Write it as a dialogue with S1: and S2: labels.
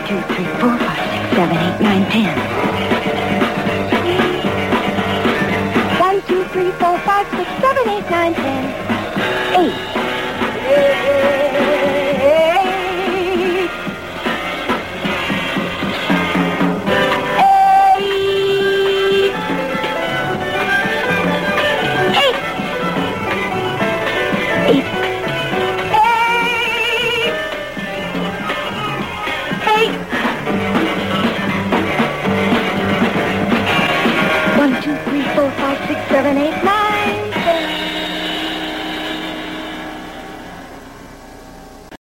S1: 2, 3, 4, 5, 6, 7, 8, 9, 10. 1, 2, 3, 4, 5, 6, 7, 8, 9, 10. 8.